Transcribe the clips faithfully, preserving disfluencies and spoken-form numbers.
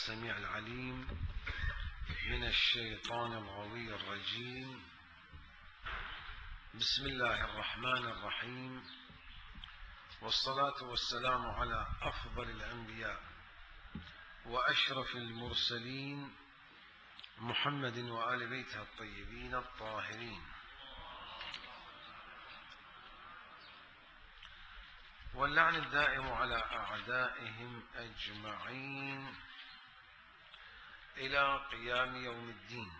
السميع العليم من الشيطان الغوي الرجيم. بسم الله الرحمن الرحيم، والصلاة والسلام على أفضل الأنبياء وأشرف المرسلين محمد وآل بيته الطيبين الطاهرين، واللعن الدائم على أعدائهم أجمعين إلى قيام يوم الدين.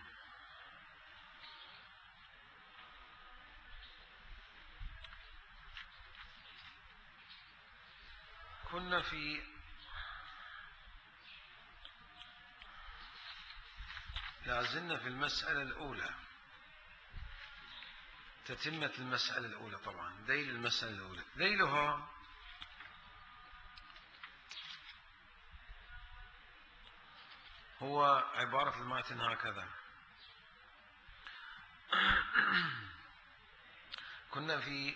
كنا في لازلنا في المسألة الأولى، تتمة المسألة الأولى. طبعا ذيل المسألة الأولى ذيلها هو عبارة الماتن هكذا. كنا في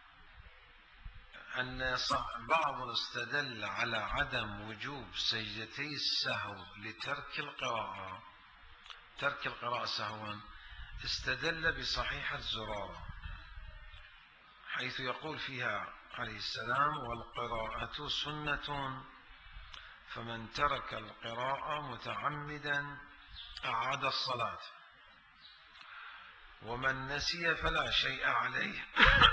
أن بعض استدل على عدم وجوب سجدتي السهو لترك القراءة ترك القراءة سهوا، استدل بصحيحة زرارة حيث يقول فيها عليه السلام: والقراءة سنة فمن ترك القراءة متعمدا أعاد الصلاة، ومن نسي فلا شيء عليه.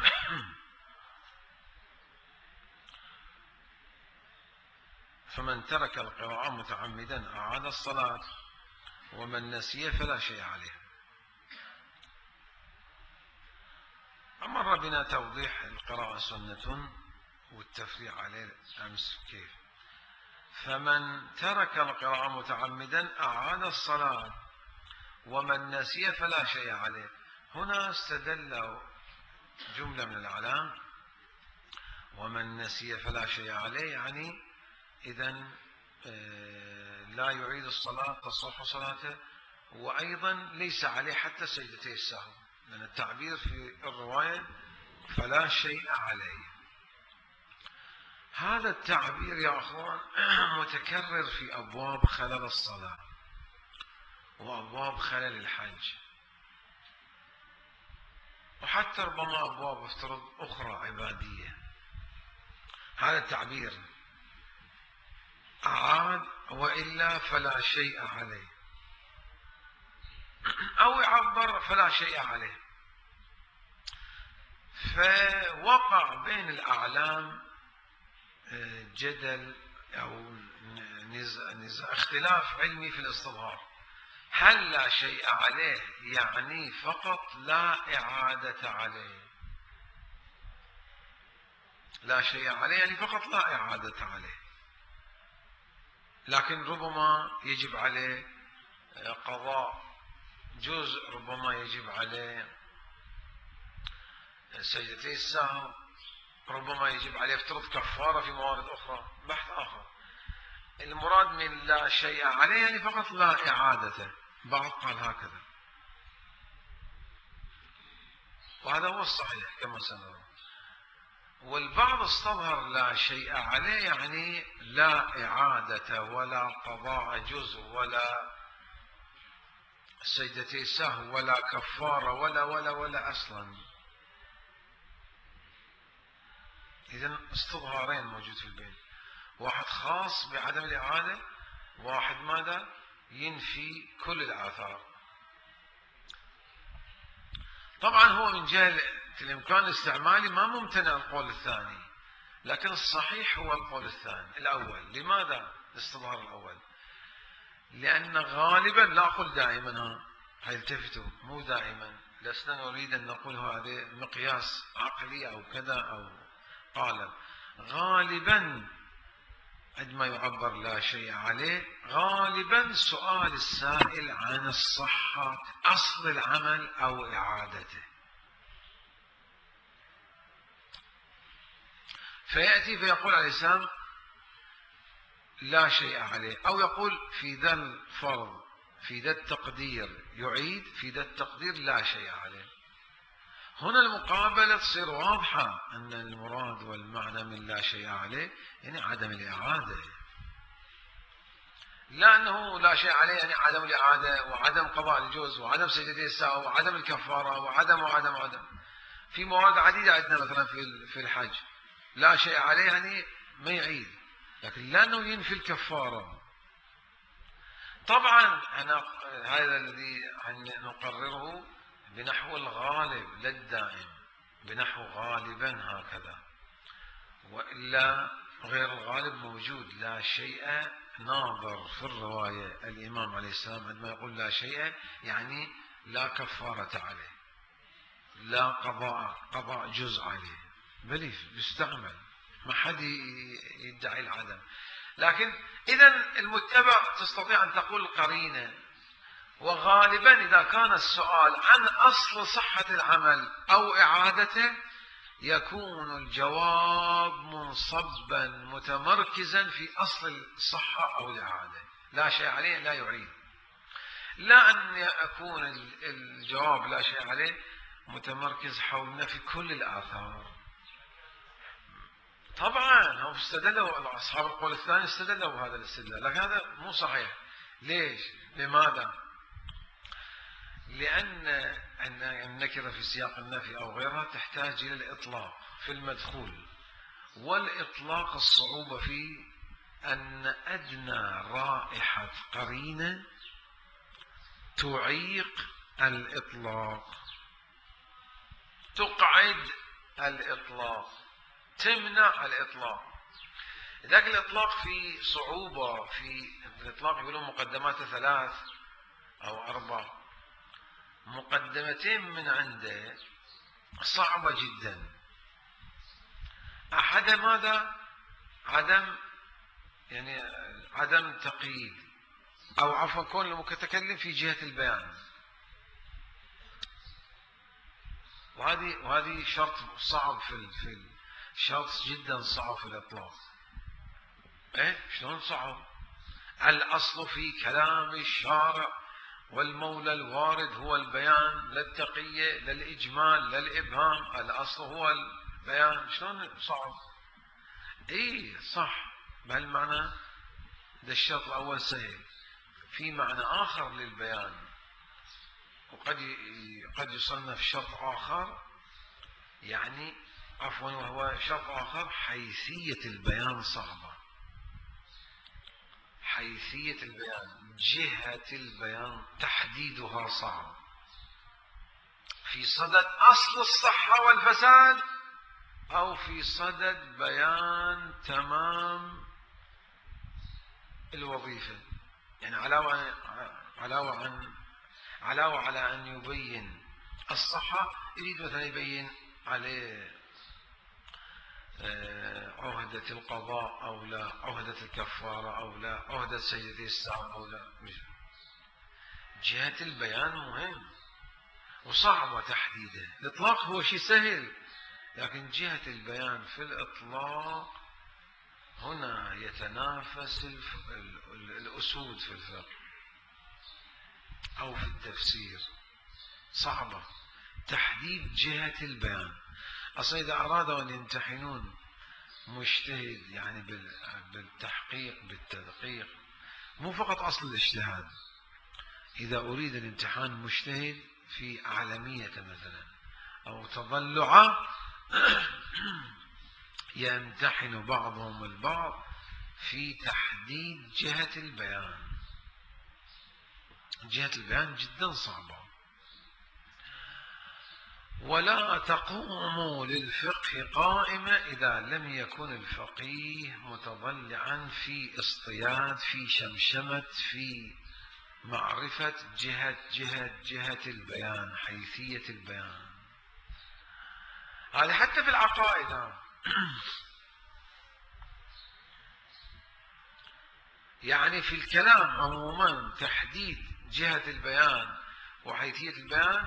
فمن ترك القراءة متعمدا أعاد الصلاة، ومن نسي فلا شيء عليه. أمر بنا توضيح القراءة سنة والتفريع عليه أمس كيف. فمن ترك القراءة متعمدا أعاد الصلاة، ومن نسي فلا شيء عليه. هنا استدلوا جملة من الأعلام: ومن نسي فلا شيء عليه، يعني إذن لا يعيد الصلاة، تصح صلاته، وأيضا ليس عليه حتى سجدتي السهو، لأن التعبير في الرواية فلا شيء عليه. هذا التعبير يا أخوان متكرر في أبواب خلل الصلاة وأبواب خلل الحج، وحتى ربما أبواب افترض أخرى عبادية. هذا التعبير أعاد وإلا فلا شيء عليه، أو يعبر فلا شيء عليه. فوقع بين الأعلام جدل أو نزاع نزاع اختلاف علمي في الاستظهار. هل لا شيء عليه يعني فقط لا إعادة عليه؟ لا شيء عليه يعني فقط لا إعادة عليه، لكن ربما يجب عليه قضاء جزء، ربما يجب عليه سجدتي السهو، ربما يجب عليه افترض كفارة في موارد أخرى، بحث آخر. المراد من لا شيء عليه يعني فقط لا إعادة. بعض قال هكذا، وهذا هو الصحيح كما سنرى. والبعض استظهر لا شيء عليه يعني لا إعادة ولا قضاء جزء ولا سجدتي سهو ولا كفارة ولا ولا ولا أصلا. إذن استظهارين موجود في البيت: واحد خاص بعدم الإعادة، واحد ماذا؟ ينفي كل الآثار. طبعا هو من جهة الإمكان الاستعمالي ما ممتنع القول الثاني، لكن الصحيح هو القول الثاني الأول. لماذا الاستظهار الأول؟ لأن غالبا، لا أقول دائما، ها هيلتفتوا، مو دائما، لسنا نريد أن نقول هذا مقياس عقلي أو كذا أو قالب. غالبا عندما يعبر لا شيء عليه، غالبا سؤال السائل عن الصحة أصل العمل أو إعادته. فيأتي فيقول عليه السلام لا شيء عليه، أو يقول في ذا الفرض في ذا التقدير يعيد، في ذا التقدير لا شيء عليه. هنا المقابلة تصير واضحة أن المراد والمعنى من لا شيء عليه يعني عدم الإعادة. لا أنه لا شيء عليه، يعني عدم الإعادة وعدم قضاء الجزء وعدم سجدتي السهو وعدم الكفارة وعدم وعدم وعدم. في مواد عديدة عندنا مثلا في في الحج لا شيء عليه، يعني ما يعيد، لكن لا أنه ينفي الكفارة. طبعا أنا هذا الذي نقرره بنحو الغالب لا الدائم، بنحو غالبا هكذا، وإلا غير الغالب موجود. لا شيء ناظر في الرواية الإمام عليه السلام عندما يقول لا شيء يعني لا كفارة عليه، لا قضاء قضاء جزء عليه، بل يستعمل، ما حد يدعي العدم. لكن إذا المتبع تستطيع أن تقول قرينة. وغالبا إذا كان السؤال عن أصل صحة العمل أو إعادته يكون الجواب منصبا متمركزا في أصل الصحة أو الإعادة، لا شيء عليه لا يعيد. لا أن يكون الجواب لا شيء عليه متمركز حول نفي كل الآثار. طبعا هم استدلوا، أصحاب القول الثاني استدلوا بهذا الاستدلال، لكن هذا مو صحيح. ليش؟ لماذا؟ لأن النكرة في سياق النفي أو غيرها تحتاج إلى الإطلاق في المدخول، والإطلاق الصعوبة فيه أن أدنى رائحة قرينة تعيق الإطلاق، تقعد الإطلاق، تمنع الإطلاق. لذلك الإطلاق فيه صعوبة. في الإطلاق يقولون مقدمات ثلاث أو أربع، مقدمتين من عنده صعبة جدا. أحد ماذا؟ عدم يعني عدم تقييد، أو عفوا كون المتكلم في جهة البيان، وهذه وهذه شرط صعب في في شرط جدا صعب في الإطلاق. إيه شلون صعب؟ الأصل في كلام الشارع والمولى الوارد هو البيان، لا التقية لا الإجمال لا الإبهام، الأصل هو البيان. شلون صعب؟ إيه صح، بهالمعنى ده الشرط الأول سهل. في معنى آخر للبيان، وقد قد يصنف شرط آخر، يعني عفوا وهو شرط آخر حيثية البيان صعبة. حيثية البيان، جهة البيان تحديدها صعب، في صدد أصل الصحة والفساد أو في صدد بيان تمام الوظيفة. يعني علاوة علاوة عن علاوة على أن يبين الصحة، يريد مثلا يبين عليه عهدة القضاء أو لا، عهدة الكفارة أو لا، عهدة سيدي الساعة أو لا. جهة البيان مهم وصعبة تحديده. الإطلاق هو شيء سهل، لكن جهة البيان في الإطلاق هنا يتنافس الأسود في الفقه أو في التفسير. صعبة تحديد جهة البيان. أصلا إذا أرادوا أن يمتحنون مجتهد يعني بالتحقيق بالتدقيق، مو فقط أصل الاجتهاد. إذا أريد الامتحان مجتهد في أعلمية مثلا أو تضلع، يمتحن بعضهم البعض في تحديد جهة البيان. جهة البيان جدا صعبة. ولا تقوم للفقه قائمة إذا لم يكن الفقيه متضلعا في اصطياد، في شمشمة، في معرفة جهة جهة جهة البيان، حيثية البيان. هذا حتى في العقائد. يعني في الكلام عموما تحديد جهة البيان وحيثية البيان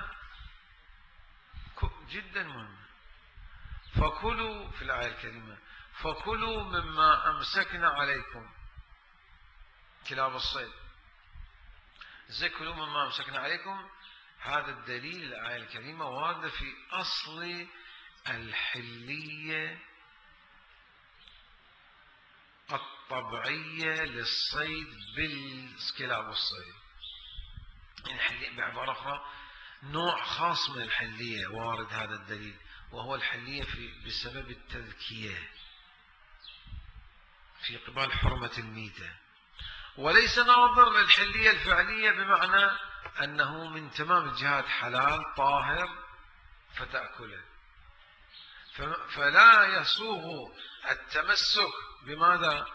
جدا مهم. فكلوا في الآية الكريمة فكلوا مما أمسكنا عليكم، كلاب الصيد، زي كلوا مما أمسكنا عليكم. هذا الدليل الآية الكريمة واردة في أصل الحلية طبيعية للصيد بالكلاب والصيد. يعني بعبارة أخرى نوع خاص من الحلية وارد هذا الدليل، وهو الحلية في بسبب التذكية في قبال حرمة الميتة، وليس ناظر للحلية الفعلية بمعنى أنه من تمام الجهات حلال طاهر فتأكله، فلا يسوغ التمسك بماذا؟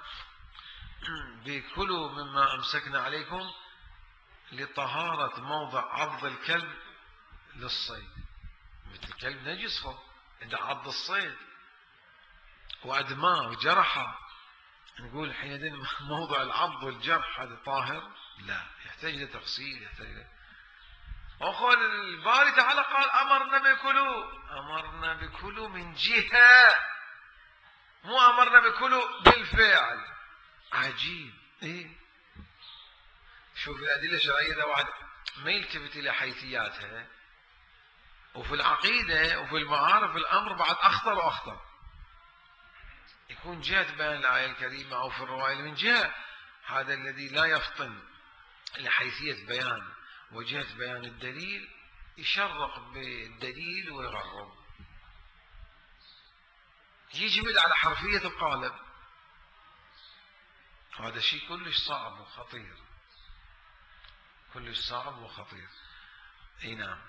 بكلوا مما أمسكنا عليكم لطهارة موضع عض الكلب للصيد. مثل الكلب نجسه إذا عض الصيد وأدماه وجرحه، نقول حينئذ موضع العض والجرح هذا طاهر؟ لا، يحتاج لتغسيل، يحتاج ل... وقال الباري تعالى قال أمرنا بكلوا، أمرنا بكلوا من جهة، مو أمرنا بكلوا بالفعل. عجيب. إيه؟ شوف الأدلة الشرعية إذا واحد ما يلتفت إلى حيثياتها، وفي العقيدة وفي المعارف الأمر بعد أخطر وأخطر. يكون جهة بيان الآية الكريمة أو في الرواية من جهة هذا الذي لا يفطن لحيثية بيان وجهة بيان الدليل يشرق بالدليل ويغرب، يجمل على حرفية القالب. هذا شيء كلش صعب وخطير، كلش صعب وخطير. اي نعم.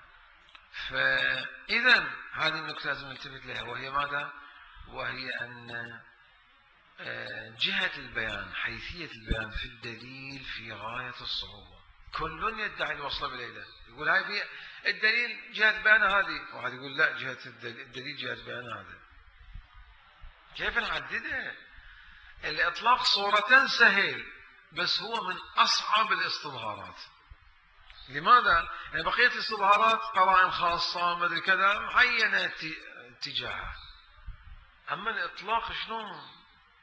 فإذا هذه النقطة لازم نلتفت لها، وهي ماذا؟ وهي أن جهة البيان، حيثية البيان في الدليل في غاية الصعوبة. كل يدعي الوصل بالإله، يقول هاي في الدليل جهة بيان هذه، واحد يقول لا جهة الدليل جهة بيان هذا. كيف نعددها؟ الإطلاق صورة سهل، بس هو من أصعب الاستظهارات. لماذا؟ يعني بقية الاستظهارات قرائن خاصة مدري كذا معينة اتجاهها، أما الإطلاق شلون؟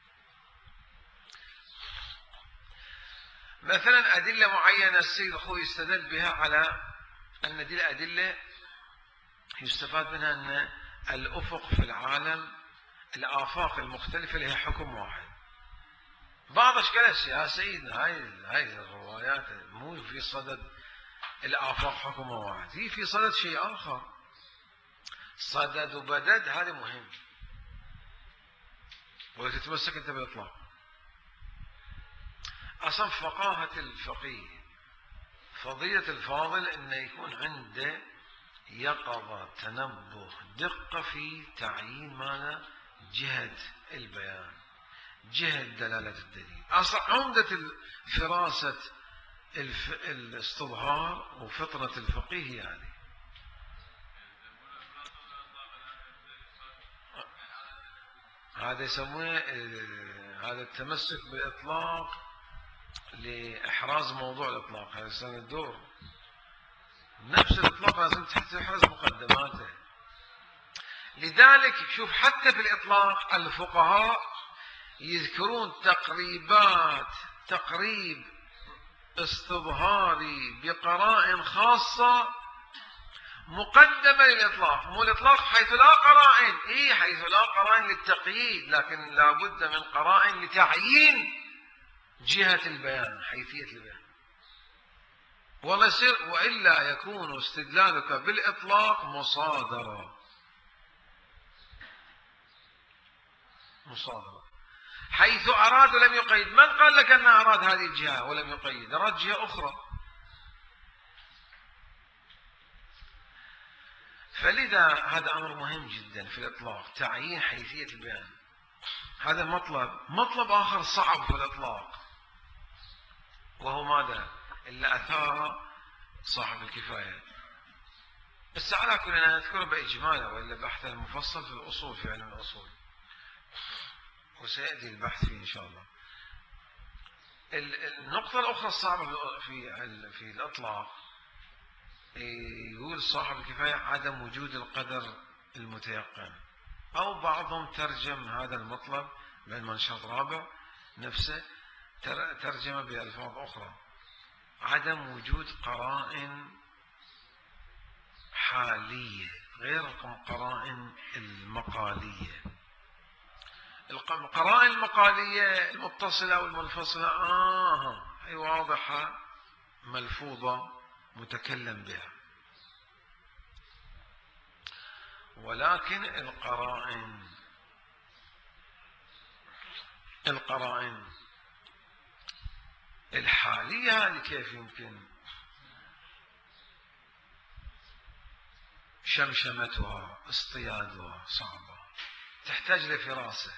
مثلا أدلة معينة السيد أخوي يستدل بها على أن دي الأدلة يستفاد منها أن الأفق في العالم، الآفاق المختلفة لها حكم واحد. بعض أشكالش يا سيد هاي هاي الروايات مو في صدد الآفاق حكم واحد، هي في صدد شيء آخر. صدد وبدد هذا مهم، ولا تتمسك أنت بالإطلاق. أصلا فقاهة الفقيه، فضيلة الفاضل أنه يكون عنده يقظة تنبه دقة في تعيين ماذا؟ جهة البيان، جهة دلالة الدليل. أصلا عمدة فراسة الف... الاستظهار وفطرة الفقيه يعني هذا يسمونه هذا التمسك بالإطلاق لإحراز موضوع الإطلاق. هذا سنة الدور نفس الإطلاق لازم تحرز مقدماته. لذلك شوف حتى في الإطلاق الفقهاء يذكرون تقريبات تقريب استظهاري بقرائن خاصة مقدمة للإطلاق. مو الإطلاق حيث لا قرائن، إيه حيث لا قرائن للتقييد، لكن لابد من قرائن لتعيين جهة البيان، حيثية البيان. وإلا يكون استدلالك بالإطلاق مصادرة مصادرة حيث أراد ولم يقيد. من قال لك أنه أراد هذه الجهة ولم يقيد؟ أراد جهة أخرى. فلذا هذا أمر مهم جدا في الإطلاق، تعيين حيثية البيان. هذا مطلب. مطلب آخر صعب في الإطلاق وهو ماذا؟ إلا أثار صاحب الكفاية. بس على كل أنا أذكره بإجماله، وإلا بحث المفصل في الأصول، في علم الأصول، وسيأتي البحث فيه إن شاء الله. النقطة الأخرى الصعبة في في الإطلاق، يقول صاحب الكفاية عدم وجود القدر المتيقن، أو بعضهم ترجم هذا المطلب من منشط رابع نفسه ترجمة بألفاظ أخرى، عدم وجود قرائن حالية غير القرائن المقالية. القرائن المقالية المتصلة والمنفصلة آه هي واضحة ملفوظة متكلم بها، ولكن القرائن القرائن الحالية هذه كيف يمكن شمشمتها اصطيادها صعبة، تحتاج لفراسة،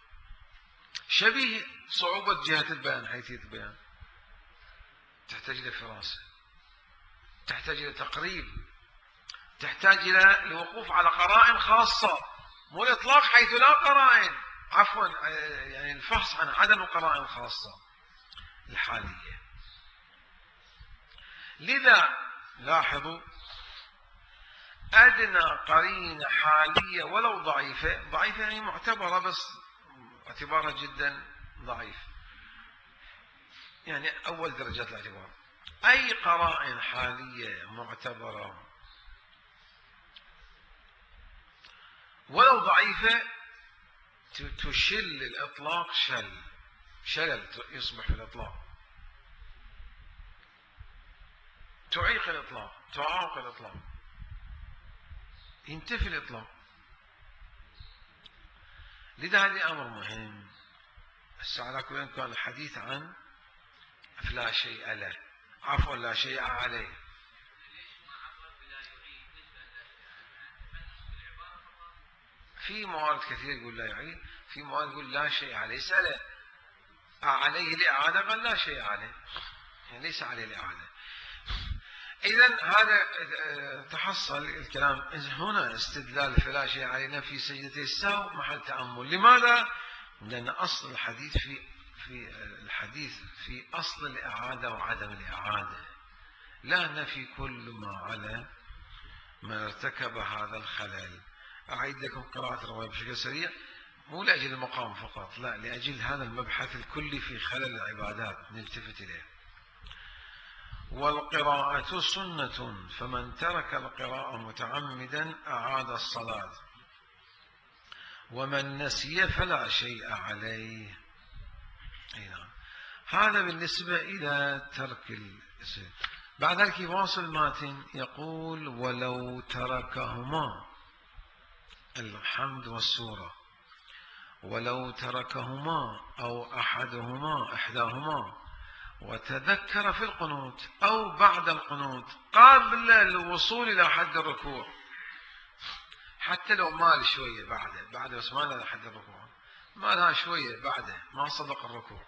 شبيه صعوبة جهة البيان حيثية البيان، تحتاج لفراسة، تحتاج إلى تقريب، تحتاج إلى الوقوف على قرائن خاصة، مو الإطلاق حيث لا قرائن، عفوا يعني الفحص عن عدم القرائن الخاصة الحالية. لذا لاحظوا أدنى قرينة حالية ولو ضعيفة، ضعيفة يعني معتبرة بس اعتبارها جدا ضعيف، يعني أول درجات الاعتبار، أي قرائن حالية معتبرة ولو ضعيفة تشل الإطلاق شل شلل يصبح في الإطلاق، تعيق الإطلاق، تعاق الإطلاق، ينتفي الإطلاق. لذا هذا أمر مهم. هسه على كل كان الحديث عن لا شيء له، عفوا لا شيء عليه. في موارد كثير يقول لا يعيد، في موارد يقول لا شيء عليه، سأله عليه الإعادة قال لا شيء عليه، يعني ليس عليه الإعادة. إذن هذا تحصل الكلام هنا استدلال فلا شيء علينا في سجدتي السهو محل تأمل. لماذا؟ لأن أصل الحديث في في الحديث في أصل الإعادة وعدم الإعادة، لا نفي كل ما على من ارتكب هذا الخلل. أعيد لكم قراءة الرواية بشكل سريع، مو لأجل المقام فقط، لا لأجل هذا المبحث الكلي في خلل العبادات نلتفت إليه. والقراءة سنة، فمن ترك القراءة متعمدا أعاد الصلاة، ومن نسي فلا شيء عليه. نعم. هذا بالنسبة إلى ترك السنة. بعد ذلك يواصل الماتن يقول ولو تركهما الحمد والسورة، ولو تركهما أو أحدهما إحداهما وتذكر في القنوت أو بعد القنوت قبل الوصول إلى حد الركوع، حتى لو مال شوية بعده بعده بس ما له حد الركوع، مالها شوية بعده ما صدق الركوع،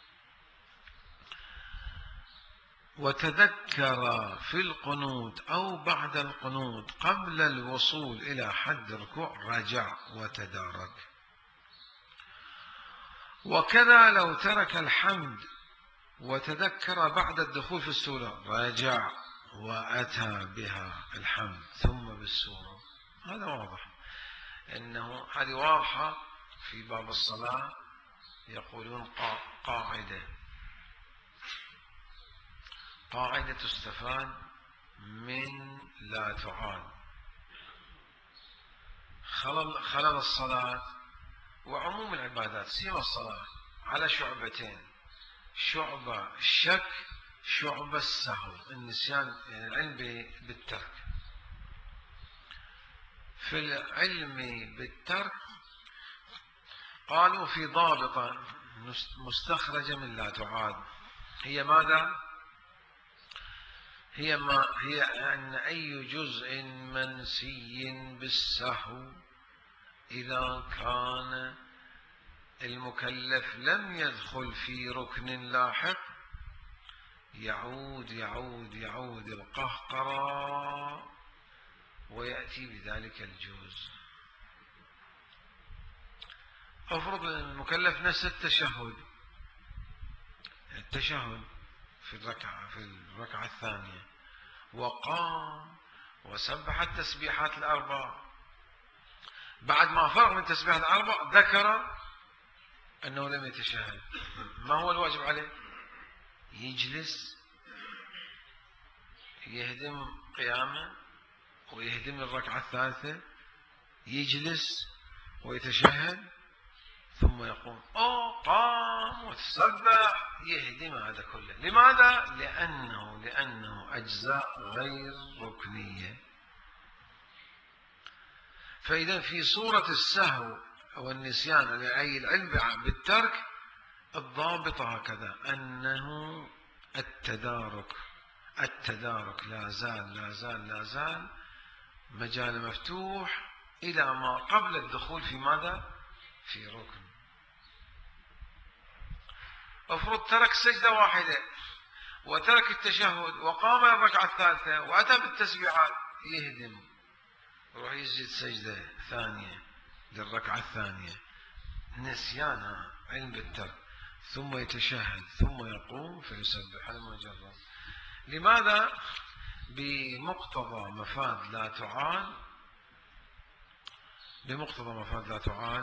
وتذكر في القنوت أو بعد القنوت قبل الوصول إلى حد الركوع رجع وتدارك. وكذا لو ترك الحمد وتذكر بعد الدخول في السورة رجع وأتى بها الحمد ثم بالسورة. هذا واضح أنه هذه واضحة في باب الصلاة. يقولون قاعدة قاعدة تستفاد من لا تعاد. خلل, خلل الصلاة وعموم العبادات سيما الصلاة على شعبتين، شعبة الشك، شعبة السهو النسيان، يعني العلم بالترك. في العلم بالترك قالوا في ضابطة مستخرجة من لا تعاد، هي ماذا؟ هي ما هي أن أي جزء منسي بالسهو إذا كان المكلف لم يدخل في ركن لاحق يعود يعود يعود القهقرة ويأتي بذلك الجزء. أفرض المكلف نسى التشهد التشهد في الركعة في الركعة الثانية وقام وسبح التسبيحات الأربع، بعد ما فرغ من التسبيحات الأربع ذكر أنه لم يتشهد، ما هو الواجب عليه؟ يجلس يهدم قيامه ويهدم الركعة الثالثة، يجلس ويتشهد ثم يقوم أو قام وتسبح، يهدم هذا كله. لماذا؟ لأنه لأنه أجزاء غير ركنية. فإذا في صورة السهو أو النسيان أي العلم بالترك، الضابط هكذا أنه التدارك التدارك لا زال لا زال لا زال مجال مفتوح إلى ما قبل الدخول في ماذا؟ في ركن. افرض ترك سجدة واحدة وترك التشهد وقام الركعة الثالثة وأتى بالتسبيحات، يهدم، يروح يسجد سجدة ثانية للركعة الثانية، نسيانها علم بالترك، ثم يتشهد ثم يقوم فيسبح. هذا ما جرب. لماذا؟ بمقتضى مفاد لا تعاد بمقتضى مفاد لا تعاد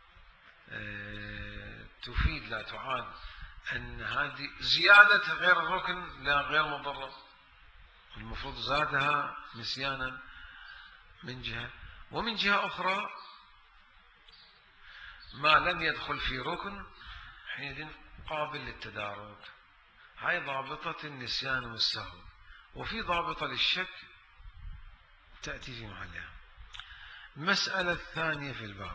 أه تفيد لا تعاد أن هذه زيادة غير الركن لا غير مضرة، المفروض زادها نسيانا من جهة، ومن جهة أخرى ما لم يدخل في ركن حينئذ قابل للتدارك. هاي ضابطة النسيان والسهو، وفي ضابطة للشك تأتي في محلها. المسألة الثانية في الباب: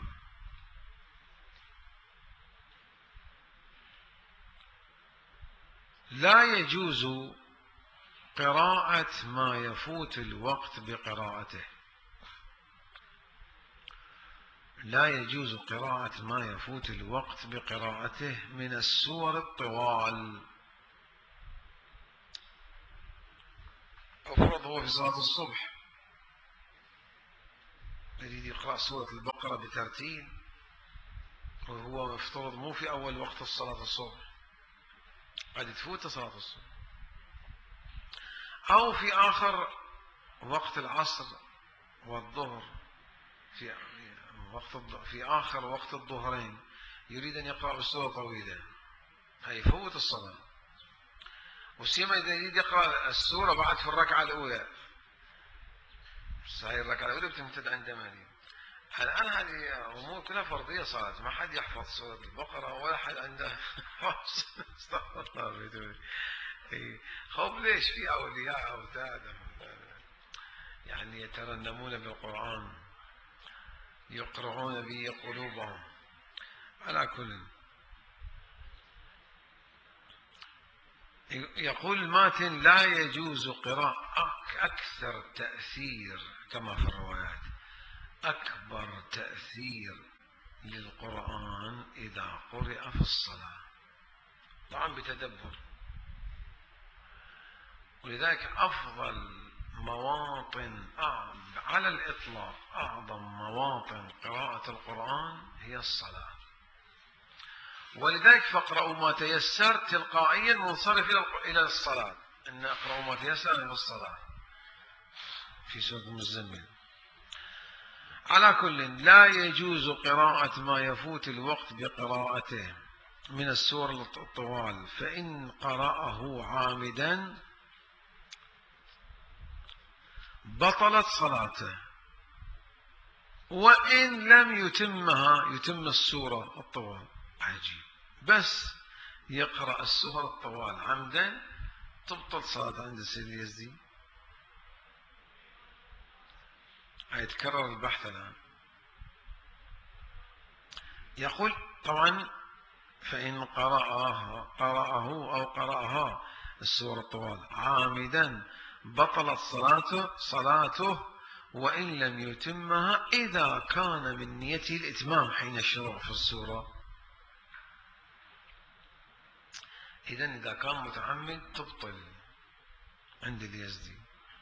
لا يجوز قراءة ما يفوت الوقت بقراءته. لا يجوز قراءة ما يفوت الوقت بقراءته من السور الطوال. أفرض هو في صلاة الصبح يريد يقرأ سورة البقرة بترتيب، وهو مفترض مو في أول وقت الصلاة الصبح، قد تفوت صلاة الصبح، أو في آخر وقت العصر والظهر، في وقت في آخر وقت الظهرين يريد أن يقرأ بسورة طويلة، هيفوت الصلاة. وسيما إذا يريد يقرأ السورة بعد في الركعة الأولى، هاي الركعة الأولى بتمتد عند مالي. الآن هذه أمور كلها فرضية صارت، ما حد يحفظ سورة البقرة ولا حد عنده استغفر الله. خوف ليش؟ في أولياء أوتاد يعني يترنمون بالقرآن يقرعون به قلوبهم. على كل، يقول الماتن: لا يجوز قراءة أكثر تأثير كما في الروايات، أكبر تأثير للقرآن إذا قرئ في الصلاة، طبعا بتدبر. ولذلك أفضل مواطن على الإطلاق، أعظم مواطن قراءة القرآن هي الصلاة. ولذلك فاقرأوا ما تيسر تلقائيا منصرف إلى الصلاة، أن أقرأوا ما تيسر إلى الصلاة في سورة المزمل. على كل، لا يجوز قراءة ما يفوت الوقت بقراءته من السور الطوال، فإن قرأه عامدا بطلت صلاته، وإن لم يتمها يتم السورة الطوال. عجيب، بس يقرأ السورة الطوال عمدا تبطل صلاة عند السيد اليزدي. هيتكرر البحث الآن. يقول طبعا: فإن قرأها قرأه أو قرأها السورة الطوال عامدا بطلت صلاته صلاته وإن لم يتمها إذا كان من نيته الإتمام حين الشروع في السورة. إذن إذا كان متعمد تبطل عند اليزدي.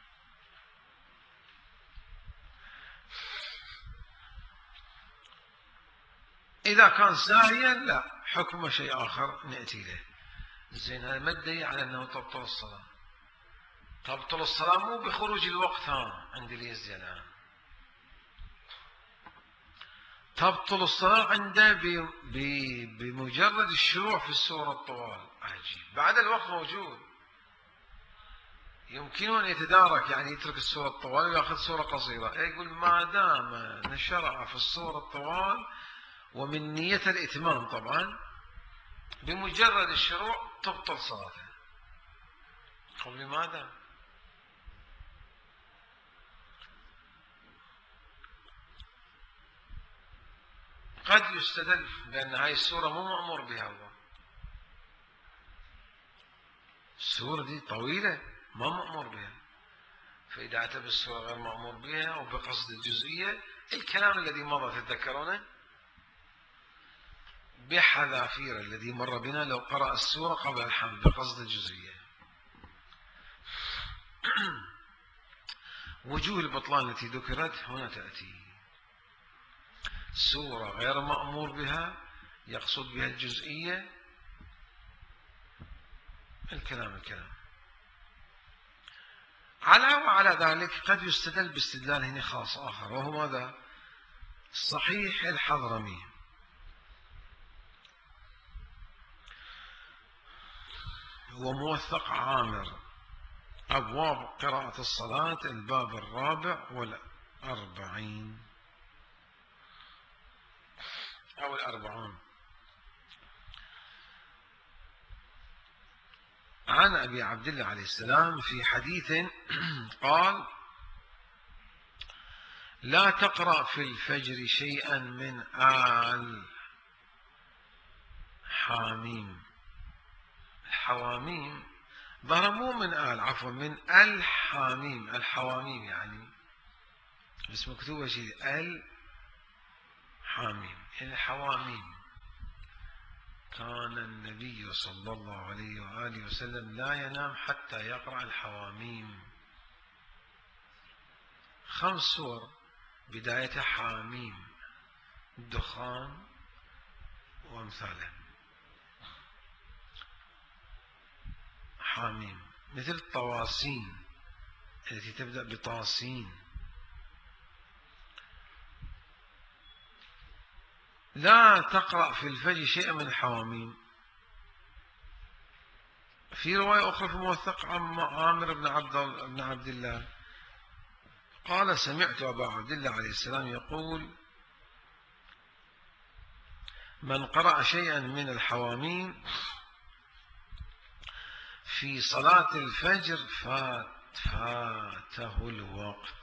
إذا كان ساهيا لا، حكم شيء آخر نأتي له. زين، هذا ما تدعي على أنه تبطل الصلاة. تبطل الصلاة مو بخروج الوقت، ها عند اليزدي الآن تبطل الصلاة عنده بمجرد الشروع في السورة الطوال. عجيب، بعد الوقت موجود، يمكنه أن يتدارك، يعني يترك السورة الطوال ويأخذ سورة قصيرة. يقول ما دام نشرع في السورة الطوال ومن نية الإتمام طبعا، بمجرد الشروع تبطل صلاته. قل لماذا؟ قد يستدل بأن هاي السورة مو مأمور بها الله، السورة دي طويلة ما مأمور بها، فإذا أتى بالسورة غير مأمور بها وبقصد الجزئية، الكلام الذي مضى تتذكرونه بحذافير الذي مر بنا لو قرأ السورة قبل الحمد بقصد الجزئية. وجوه البطلان التي ذكرت هنا تأتي. سورة غير مأمور بها يقصد بها الجزئية، الكلام الكلام. على وعلى ذلك قد يستدل باستدلال هنا خاص آخر، وهو ماذا؟ صحيح الحضرمي وموثق عامر، أبواب قراءة الصلاة، الباب الرابع والأربعين أو الأربعون، عن أبي عبد الله عليه السلام في حديث قال: لا تقرأ في الفجر شيئا من آل حاميم. الحواميم ظهر مو من آل، عفوا من الحاميم، الحواميم يعني، بس مكتوبة شيء الحاميم، الحواميم. كان النبي صلى الله عليه وآله وسلم لا ينام حتى يقرأ الحواميم، خمس سور بداية حاميم، الدخان وأمثاله. حاميم مثل الطواسين التي تبدأ بطاسين. لا تقرأ في الفجر شيئا من الحواميم. في رواية أخرى في موثق عامر بن عبد بن عبد الله قال: سمعت أبا عبد الله عليه السلام يقول: من قرأ شيئا من الحواميم في صلاة الفجر فات فاته الوقت.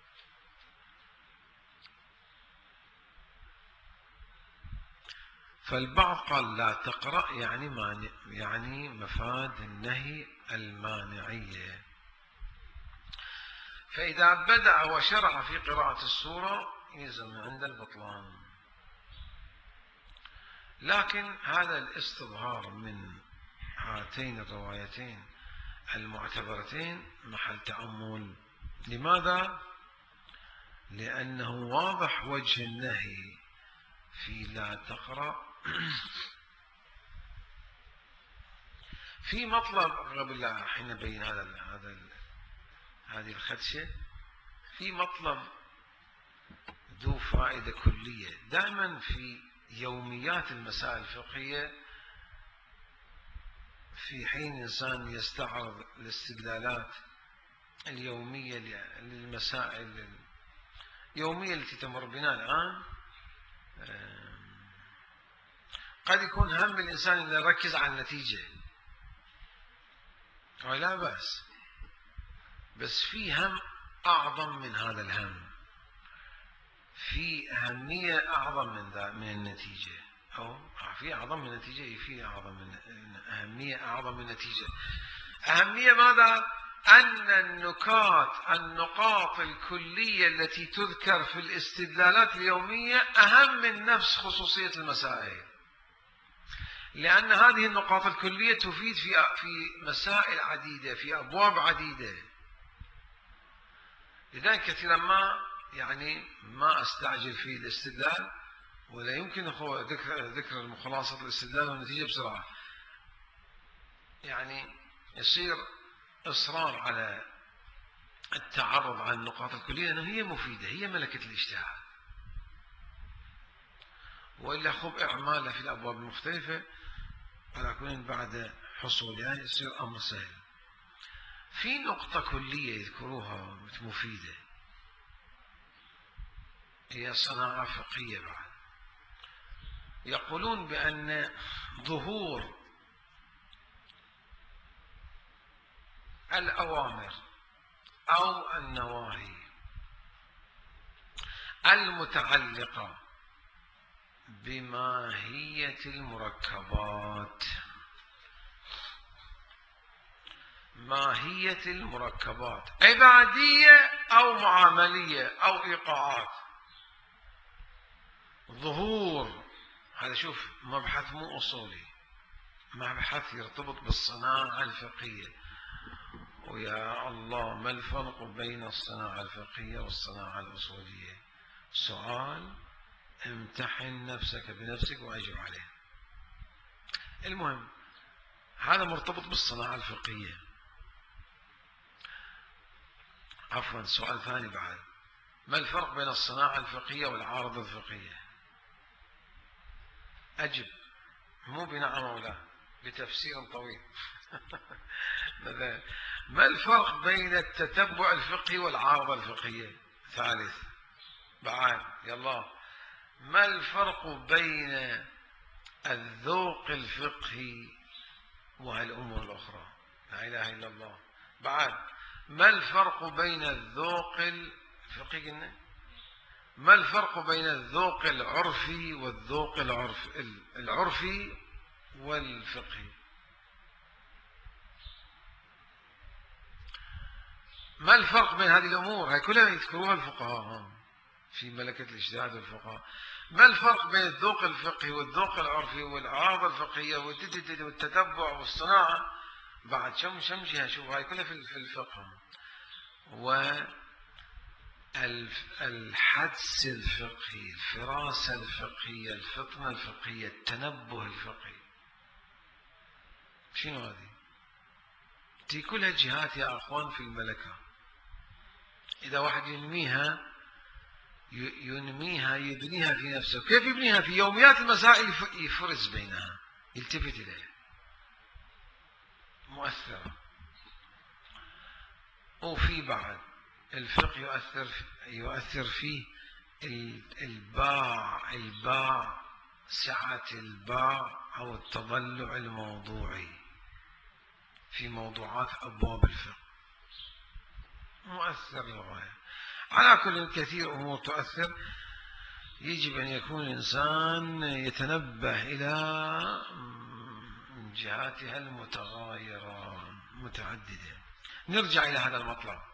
فالبعض قال لا تقرأ يعني مانع، يعني مفاد النهي المانعية، فإذا بدأ وشرع في قراءة السورة يلزم عند البطلان. لكن هذا الاستظهار من هاتين الروايتين المعتبرتين محل تأمل. لماذا؟ لأنه واضح وجه النهي في لا تقرأ. في مطلب قبل لا حين نبين هذا هذا هذه الخدشة، في مطلب ذو فائدة كلية. دائما في يوميات المسائل الفقهية، في حين إنسان يستعرض الاستدلالات اليومية للمسائل اليومية التي تمر بنا الآن، قد يكون هم الإنسان أن يركز على النتيجة، ولا بأس، بس في هم أعظم من هذا الهم، في أهمية أعظم من من النتيجة، أو في أعظم من النتيجة، في أعظم من أهمية أعظم من النتيجة. أهمية ماذا؟ أن النكات النقاط الكلية التي تذكر في الاستدلالات اليومية أهم من نفس خصوصية المسائل، لأن هذه النقاط الكلية تفيد في في مسائل عديدة، في أبواب عديدة. لذلك كثيرا ما يعني ما أستعجل في الاستدلال، ولا يمكن ذكر ذكر خلاصة الاستدلال والنتيجة بسرعة. يعني يصير إصرار على التعرض على النقاط الكلية لأنه هي مفيدة، هي ملكة الاجتهاد، وإلا خب إعمالها في الأبواب المختلفة على كل بعد حصولها يصير أمر سهل. في نقطة كلية يذكروها مفيدة، هي صناعة فقهية بعد، يقولون بأن ظهور الأوامر أو النواهي المتعلقة بماهية المركبات ماهية المركبات عبادية أو معاملية أو إيقاعات. ظهور هذا شوف مبحث مو أصولي، مبحث يرتبط بالصناعة الفقهية. ويا الله ما الفرق بين الصناعة الفقهية والصناعة الأصولية؟ سؤال امتحن نفسك بنفسك وأجب عليه. المهم هذا مرتبط بالصناعة الفقهية. عفوا سؤال ثاني بعد، ما الفرق بين الصناعة الفقهية والعارضة الفقهية؟ أجب، مو بنعم أو لا، بتفسير طويل. ما الفرق بين التتبع الفقهي والعارضة الفقهية؟ ثالث بعد يلا، ما الفرق بين الذوق الفقهي وهالأمور الأخرى؟ لا إله إلا الله. بعد ما الفرق بين الذوق الفقهي قلنا؟ ما الفرق بين الذوق العرفي والذوق العرف العرفي والفقهي؟ ما الفرق بين هذه الأمور؟ هاي كلها يذكروها الفقهاء في ملكة الاجتهاد الفقهاء. ما الفرق بين الذوق الفقهي والذوق العرفي والعارضة الفقهية والتتبع والصناعة؟ بعد شم شمشها شوف هاي كلها في الفقه. والحدس الفقهي، الفراسة الفقهية، الفطنة الفقهية، التنبه الفقهي، شنو هذه؟ دي كلها جهات يا أخوان في الملكة. إذا واحد ينميها ينميها يبنيها في نفسه. كيف يبنيها؟ في يوميات المسائل يفرز بينها، يلتفت إليها، مؤثرة. وفي بعد الفقه يؤثر يؤثر فيه الباع الباع سعة الباع أو التضلع الموضوعي في موضوعات أبواب الفقه، مؤثر للغاية. على كل كثير أمور تؤثر، يجب أن يكون الإنسان يتنبه إلى جهاتها المتغايرة متعددة. نرجع إلى هذا المطلب.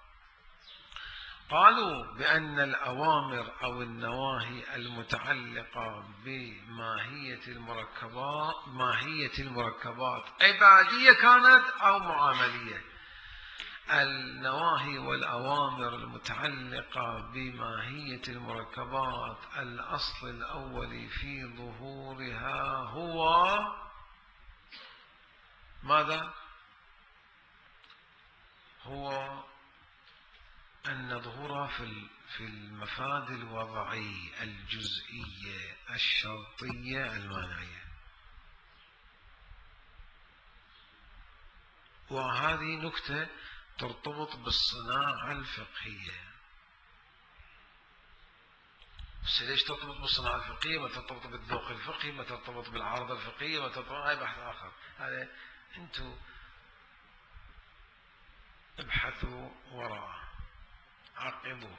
قالوا بأن الأوامر أو النواهي المتعلقة بماهية المركبات ماهية المركبات عبادية كانت أو معاملية. النواهي والأوامر المتعلقة بماهية المركبات الأصل الأول في ظهورها هو ماذا؟ هو أن ظهورها في المفاد الوضعي الجزئية الشرطية المانعية. وهذه نكتة ترتبط بالصناعة الفقهية. بس ليش ترتبط بالصناعة الفقهية؟ ما ترتبط بالذوق الفقهي، ما ترتبط بالعارضة الفقهية، ما ترتبط، هاي بحث آخر. هذا أنتم ابحثوا وراءه، عقبوه.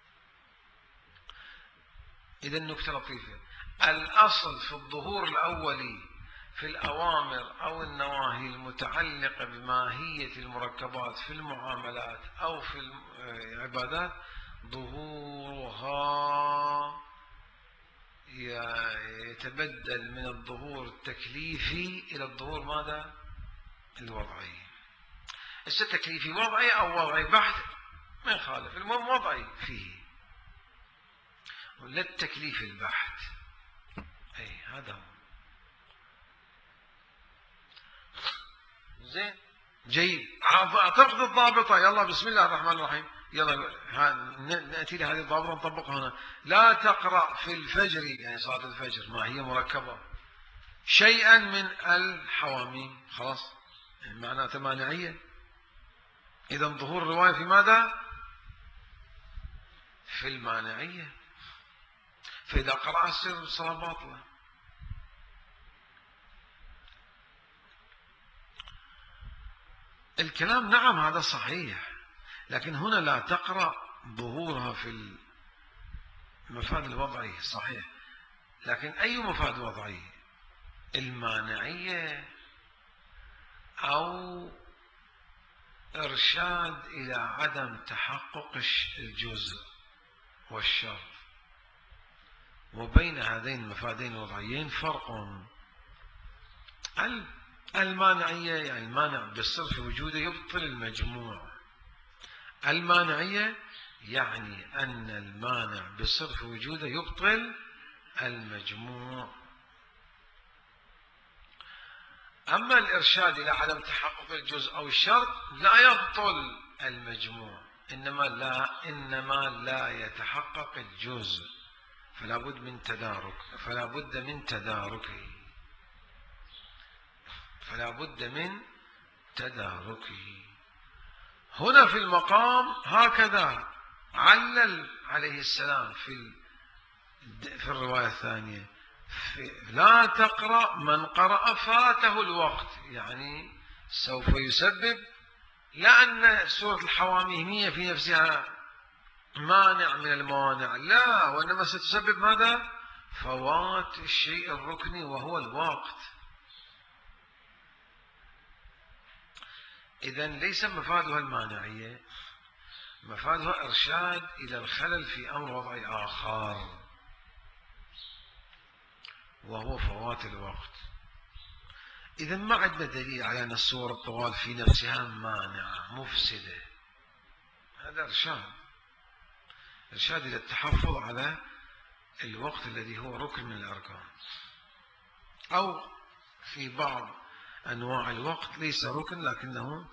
إذا النكتة لطيفة. الأصل في الظهور الأولي في الأوامر أو النواهي المتعلقة بماهية المركبات في المعاملات أو في العبادات ظهورها يتبدل من الظهور التكليفي إلى الظهور ماذا؟ الوضعي. التكليفي وضعي أو وضعي بحت ما يخالف، المهم وضعي فيه، ولا التكليف البحت. أي هذا هو. زين جيد. اعتقد الضابطة. يلا بسم الله الرحمن الرحيم. يلا نأتي لهذه الضابطة نطبقها هنا. لا تقرأ في الفجر، يعني صلاة الفجر ما هي مركبة، شيئا من الحواميم. خلاص معناته مانعية. إذا ظهور الرواية في ماذا؟ في المانعية. فإذا قرأ السر الصلاة باطلة. الكلام نعم هذا صحيح، لكن هنا لا تقرأ ظهورها في المفاد الوضعي صحيح، لكن أي مفاد وضعي؟ المانعية أو إرشاد إلى عدم تحقق الجزء والشرط، وبين هذين المفادين الوضعيين فرق. المانعية يعني المانع بالصرف وجوده يبطل المجموع. المانعية يعني أن المانع بصرف وجوده يبطل المجموع. أما الإرشاد إلى عدم تحقق الجزء أو الشرط لا يبطل المجموع، إنما لا إنما لا يتحقق الجزء، فلا بد من تدارك فلا بد من تداركه فلا بد من تداركه. هنا في المقام هكذا علل عليه السلام في في الرواية الثانية: لا تقرأ من قرأ فاته الوقت، يعني سوف يسبب، لأن سورة الحواميم هي في نفسها مانع من الموانع، لا، وإنما ستسبب ماذا؟ فوات الشيء الركني وهو الوقت. إذن ليس مفادها المانعية، مفادها إرشاد إلى الخلل في أمر وضعي آخر وهو فوات الوقت. إذا ما عندنا دليل على أن الصور الطوال في نفسها مانعة مفسدة، هذا إرشاد إرشاد إلى التحفظ على الوقت الذي هو ركن من الأركان، أو في بعض أنواع الوقت ليس ركن لكنه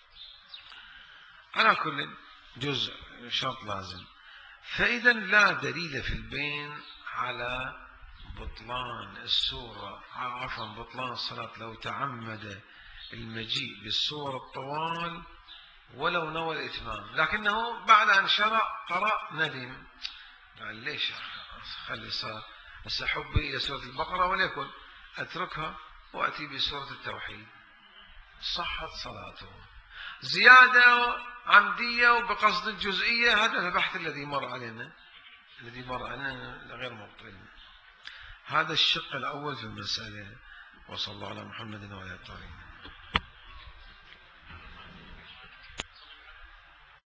على كل جزء شرط لازم. فإذا لا دليل في البين على بطلان السورة، عفوا بطلان الصلاة لو تعمد المجيء بالسور الطوال ولو نوى الإتمام، لكنه بعد أن شرع قرأ ندم، قال ليش خلي صار هسه حبي إلى سورة البقرة وليكن أتركها وأتي بسورة التوحيد، صحت صلاته. زيادة عمدية وبقصد الجزئية، هذا البحث الذي مر علينا الذي مر علينا غير مبطل. هذا الشق الأول في المسألة. وصلى الله على محمد وعلى آله.